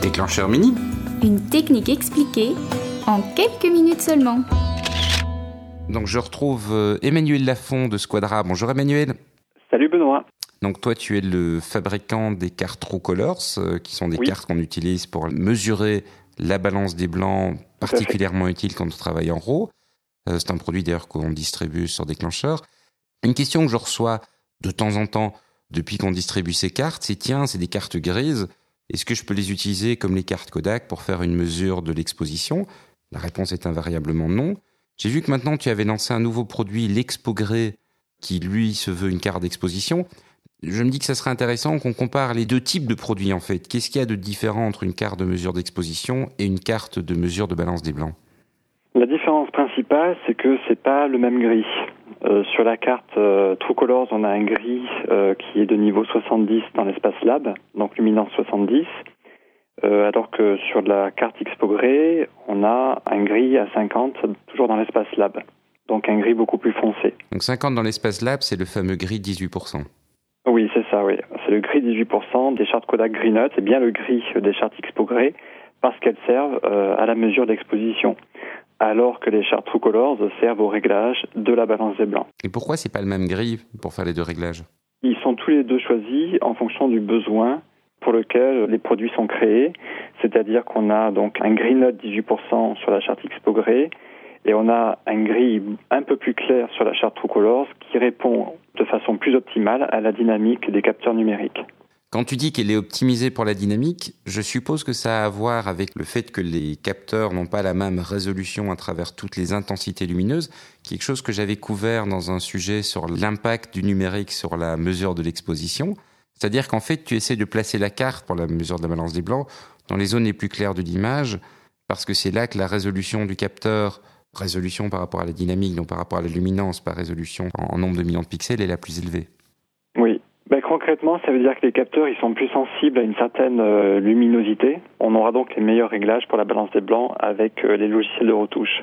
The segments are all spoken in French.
Déclencheur mini. Une technique expliquée en quelques minutes seulement. Donc je retrouve Emmanuel Lafont de Squadra. Bonjour Emmanuel. Salut Benoît. Donc toi tu es le fabricant des cartes TrueColors, qui sont des cartes qu'on utilise pour mesurer la balance des blancs, particulièrement utile quand on travaille en RAW. C'est un produit d'ailleurs qu'on distribue sur Déclencheur. Une question que je reçois de temps en temps depuis qu'on distribue ces cartes, c'est des cartes grises. Est-ce que je peux les utiliser comme les cartes Kodak pour faire une mesure de l'exposition ? La réponse est invariablement non. J'ai vu que maintenant tu avais lancé un nouveau produit, l'ExpoGrey, qui lui se veut une carte d'exposition. Je me dis que ça serait intéressant qu'on compare les deux types de produits en fait. Qu'est-ce qu'il y a de différent entre une carte de mesure d'exposition et une carte de mesure de balance des blancs ? La différence principale, c'est que c'est pas le même gris. Sur la carte TrueColors, on a un gris qui est de niveau 70 dans l'espace lab, donc luminance 70, alors que sur la carte ExpoGrey, on a un gris à 50, toujours dans l'espace lab, donc un gris beaucoup plus foncé. Donc 50 dans l'espace lab, c'est le fameux gris 18%. Oui, c'est ça, oui. C'est le gris 18% des chartes Kodak Green Note, c'est bien le gris des chartes ExpoGrey, parce qu'elles servent à la mesure d'exposition, alors que les chartes TrueColors servent au réglage de la balance des blancs. Et pourquoi c'est pas le même gris pour faire les deux réglages ? Ils sont tous les deux choisis en fonction du besoin pour lequel les produits sont créés, c'est-à-dire qu'on a donc un Green Note 18% sur la charte ExpoGrey et on a un gris un peu plus clair sur la charte TrueColors qui répond de façon plus optimale à la dynamique des capteurs numériques. Quand tu dis qu'elle est optimisée pour la dynamique, je suppose que ça a à voir avec le fait que les capteurs n'ont pas la même résolution à travers toutes les intensités lumineuses, quelque chose que j'avais couvert dans un sujet sur l'impact du numérique sur la mesure de l'exposition. C'est-à-dire qu'en fait, tu essaies de placer la carte pour la mesure de la balance des blancs dans les zones les plus claires de l'image, parce que c'est là que la résolution du capteur, résolution par rapport à la dynamique, donc par rapport à la luminance, par résolution en nombre de millions de pixels, est la plus élevée. Oui. Concrètement, ça veut dire que les capteurs ils sont plus sensibles à une certaine luminosité. On aura donc les meilleurs réglages pour la balance des blancs avec les logiciels de retouche.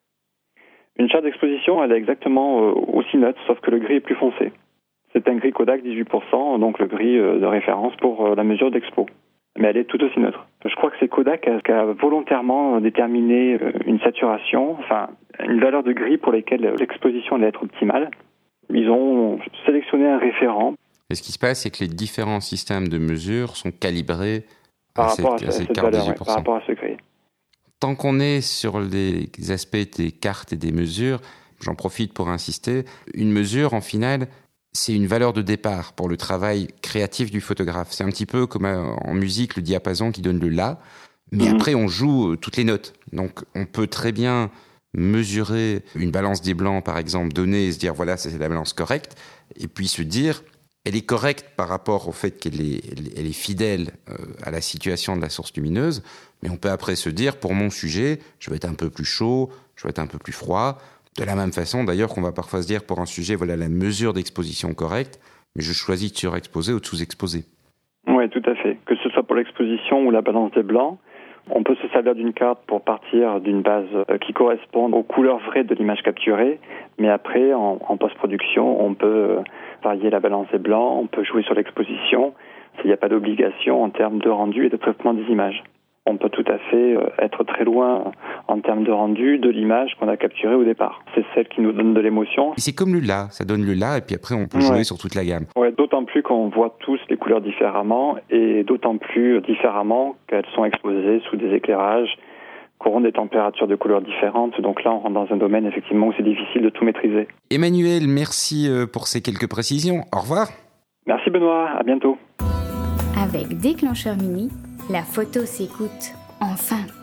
Une charte d'exposition, elle est exactement aussi neutre, sauf que le gris est plus foncé. C'est un gris Kodak 18%, donc le gris de référence pour la mesure d'expo. Mais elle est tout aussi neutre. Je crois que c'est Kodak qui a volontairement déterminé une saturation, enfin une valeur de gris pour laquelle l'exposition allait être optimale. Ils ont sélectionné un référent. Et ce qui se passe, c'est que les différents systèmes de mesure sont calibrés par rapport à cette valeur, 18%. Par rapport à ce gris. Tant qu'on est sur les aspects des cartes et des mesures, j'en profite pour insister, une mesure, en finale, c'est une valeur de départ pour le travail créatif du photographe. C'est un petit peu comme en musique, le diapason qui donne le La, mais après on joue toutes les notes. Donc on peut très bien mesurer une balance des blancs, par exemple, donner et se dire voilà, c'est la balance correcte, et puis se dire elle est correcte par rapport au fait qu'elle est fidèle à la situation de la source lumineuse, mais on peut après se dire, pour mon sujet, je vais être un peu plus chaud, je vais être un peu plus froid. De la même façon, d'ailleurs, qu'on va parfois se dire, pour un sujet, voilà la mesure d'exposition correcte, mais je choisis de surexposer ou de sous-exposer. Oui, tout à fait. Que ce soit pour l'exposition ou la balance des blancs, on peut se servir d'une carte pour partir d'une base qui correspond aux couleurs vraies de l'image capturée, mais après, en post-production, on peut varier la balance des blancs, on peut jouer sur l'exposition. Il n'y a pas d'obligation en termes de rendu et de traitement des images. On peut tout à fait être très loin en termes de rendu de l'image qu'on a capturée au départ. C'est celle qui nous donne de l'émotion. Et c'est comme le La, ça donne le La et puis après on peut jouer sur toute la gamme. Ouais, d'autant plus qu'on voit tous les couleurs différemment et d'autant plus différemment qu'elles sont exposées sous des éclairages qui auront des températures de couleurs différentes. Donc là, on rentre dans un domaine effectivement où c'est difficile de tout maîtriser. Emmanuel, merci pour ces quelques précisions. Au revoir. Merci Benoît, à bientôt. Avec Déclencheur mini, la photo s'écoute enfin.